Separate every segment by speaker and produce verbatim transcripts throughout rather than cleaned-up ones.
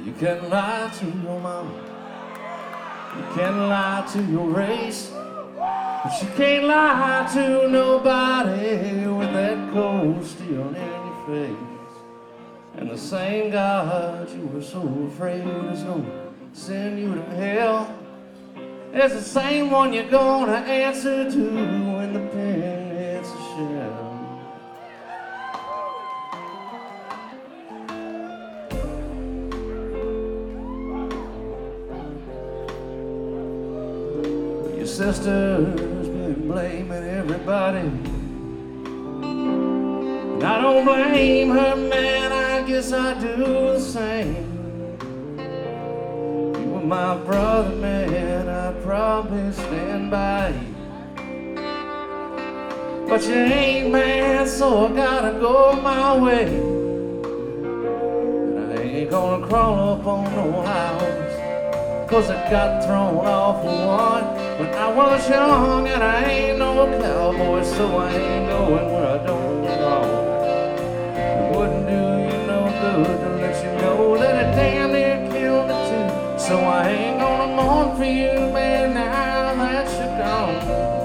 Speaker 1: You can lie to your mama, you can lie to your race, but you can't lie to nobody with that cold steel in your face. And the same God you were so afraid is gonna send you to hell is the same one you're gonna answer to when the pen hits the shell. Your sister's been blaming everybody, and I don't blame her, man, I guess I do the same. If you were my brother, man, I'd probably stand by you, but you ain't, man, so I gotta go my way. And I ain't gonna crawl up on no house, 'cause I got thrown off of one when I was young, and I ain't no cowboy, so I ain't going where I don't belong. It wouldn't do you no good to let you know that it damn near killed me too. So I ain't gonna mourn for you, man, now that you're gone.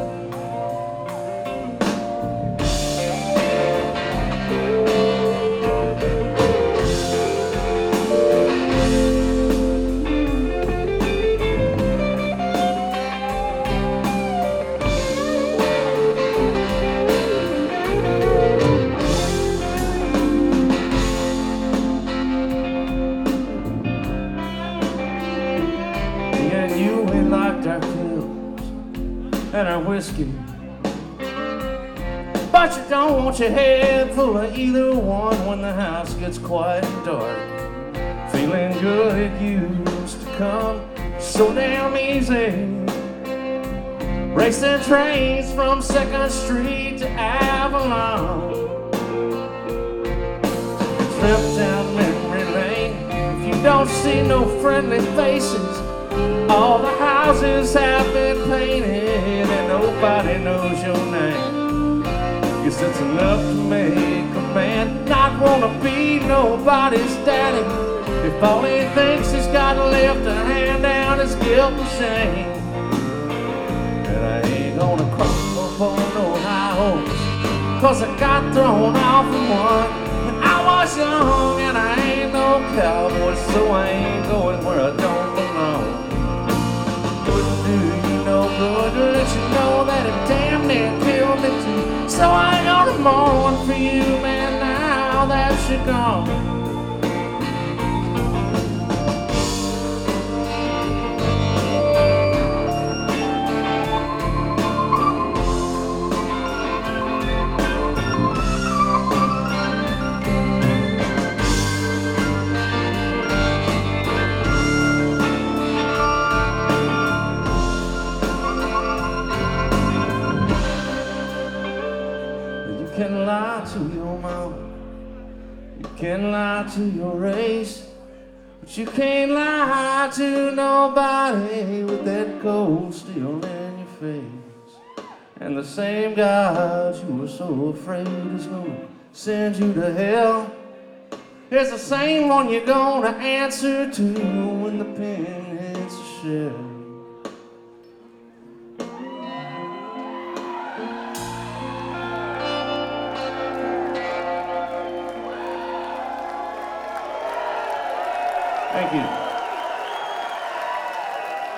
Speaker 1: Our pills and our whiskey, but you don't want your head full of either one when the house gets quiet and dark. Feeling good it used to come so damn easy, racing trains from second street to Avalon, trip down memory lane. If you don't see no friendly faces, all the houses have been painted and nobody knows your name. Guess it's enough to make a man not wanna be nobody's daddy if all he thinks he's got left to hand down is guilt and shame. And I ain't gonna crawl up on no high horse, 'cause I got thrown off of one when I was young, and I ain't no cowboy, so I ain't going where I don't belong. Wouldn't do you no good to let you know that it damn near killed me too. So I ain't gonna mourn for you, man, now that you're gone. You can lie to your mama, you can lie to your race, but you can't lie to nobody with that cold steel in your face. And the same God you were so afraid is gonna send you to hell is the same one you're gonna answer to when the pen hits the shell. Thank you.